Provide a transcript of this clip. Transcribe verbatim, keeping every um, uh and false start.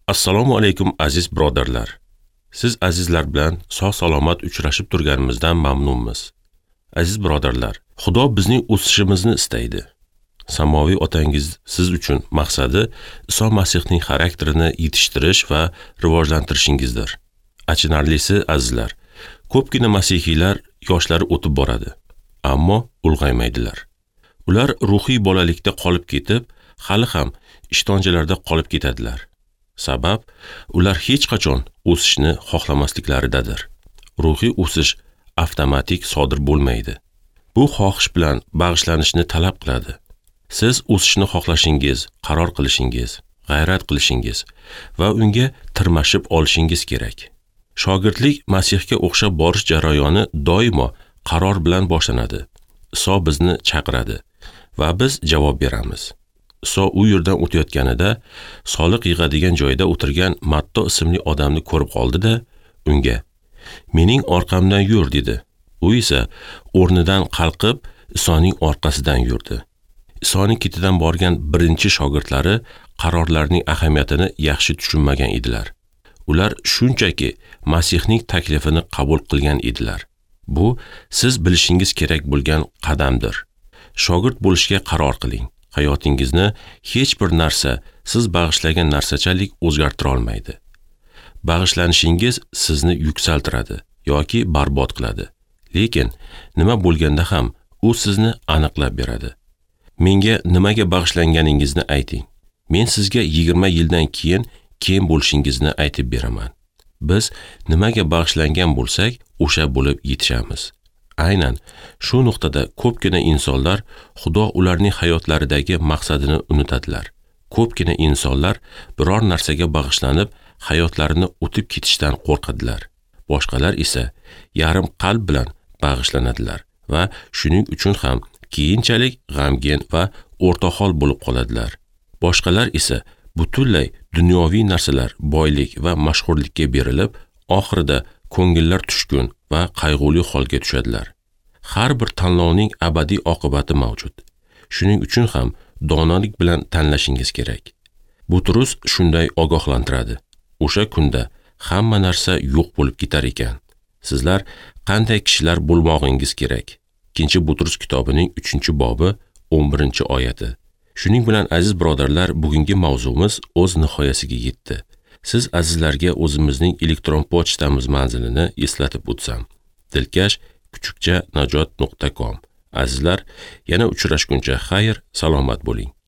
Assalomu alaykum aziz birodarlar. Siz azizlar bilan sog'-salomat uchrashib turganimizdan mamnunmiz. Aziz birodarlar, Xudo bizning o'sishimizni istaydi. Samoviy otangiz siz uchun maqsadi Iso Masihning xarakterini yetishtirish va rivojlantirishingizdir. Achinarlisi azizlar, ko'pgina masihiylar yoshlari o'tib boradi, ammo ulg'aymaydilar. Ular ruhiy bolalikda qolib ketib, hali ham ishtonchalarda qolib ketadilar. Sabab, ular hech qachon o'sishni xohlamasliklaridadir. Ruhiy o'sish avtomatik sodir bo'lmaydi. Bu xohish bilan bag'ishlanishni talab qiladi. Siz o'sishni xohlashingiz, qaror qilishingiz, g'ayrat qilishingiz va unga tirmashib olishingiz kerak. Shogirdlik Masihga o'xshab borish jarayoni doimo qaror bilan boshlanadi. Iso bizni chaqiradi va biz javob beramiz. Iso u yerdan o'tayotganida soliq yig'adigan joyda o'tirgan Matto ismli odamni ko'rib qoldi-da, unga "Mening orqamdan yur" dedi. U esa o'rnidan qalqib Isoning orqasidan yurdi. Isoning ketidan borgan birinchi shogirdlari qarorlarning ahamiyatini yaxshi tushunmagan edilar. Ular shunchaki Masihning taklifini qabul qilgan edilar. Bu siz bilishingiz kerak bo'lgan qadamdir. Shogird bo'lishga qaror qiling. Hayotingizni hech bir narsa siz bag'ishlagan narsachalik o'zgartira olmaydi. Bag'ishlanishingiz sizni yuksaltiradi yoki barbod qiladi. Lekin nima bo'lganda ham u sizni aniqlab beradi. Menga nimaga bag'ishlanganingizni ayting. Men sizga yigirma yildan keyin kim bo'lishingizni aytib beraman. Biz nimaga bag'ishlangan bo'lsak, o'sha bo'lib yetishamiz. Aynan shu nuqtada ko'pgina insonlar Xudo ularning hayotlaridagi maqsadini unutadilar. Ko'pgina insonlar biror narsaga bag'ishlanib, hayotlarini o'tib ketishdan qo'rqadilar. Boshqalar esa yarim qalb bilan bag'ishlanadilar va shuning uchun ham keyinchalik g'amgin va o'rtahol bo'lib qoladilar. Boshqalar esa butunlay dunyoviy narsalar, boylik va mashhurlikka berilib, oxirida ko'ngillar tushkun va qayg'uli holga tushadilar. Har bir tanlovning abadiy oqibati mavjud. Shuning uchun ham donolik bilan tanlashingiz kerak. Butrus shunday ogohlantiradi. O'sha kunda hamma narsa yo'q bo'lib ketar ekan. Sizlar qanday kishilar bo'lmoqingiz kerak? Ikkinchi Butrus kitobining uchinchi bobi o'n birinchi oyati. Shuning bilan aziz birodarlar, bugungi mavzumiz o'z nihoyasiga yetdi. Siz azizlarga o'zimizning elektron pochtamiz manzilini eslatib o'tsam. dilkash kuchukcha najot nuqta com. Azizlar, yana uchrashguncha xayr, salomat bo'ling.